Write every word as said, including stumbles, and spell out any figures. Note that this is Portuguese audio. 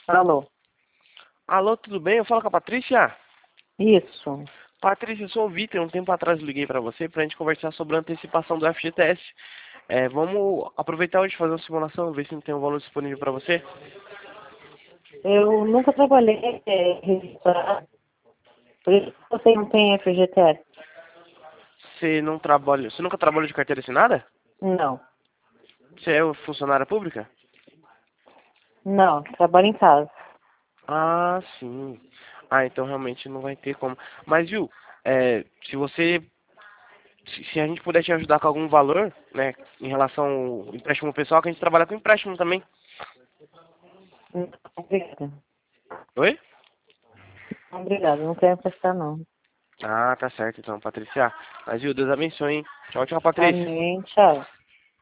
Alô? Alô, tudo bem? Eu falo com a Patrícia? Isso. Patrícia, eu sou o Vitor. Um tempo atrás eu liguei para você para a gente conversar sobre a antecipação do F G T S. É, vamos aproveitar hoje e fazer uma simulação, ver se não tem um valor disponível para você. Eu nunca trabalhei é, registrado. Por isso que você não tem F G T S? Você não trabalha, você nunca trabalhou de carteira assinada? Não. Você é funcionária pública? Não, trabalho em casa. Ah, sim. Ah, então realmente não vai ter como. Mas viu, é, se você, se, se a gente puder te ajudar com algum valor, né, em relação ao empréstimo pessoal, que a gente trabalha com empréstimo também. Não, obrigada. Oi? Obrigada, não quero emprestar não. Ah, tá certo então, Patrícia. Mas viu, Deus abençoe, hein? Tchau, tchau, Patrícia. Amém, tchau.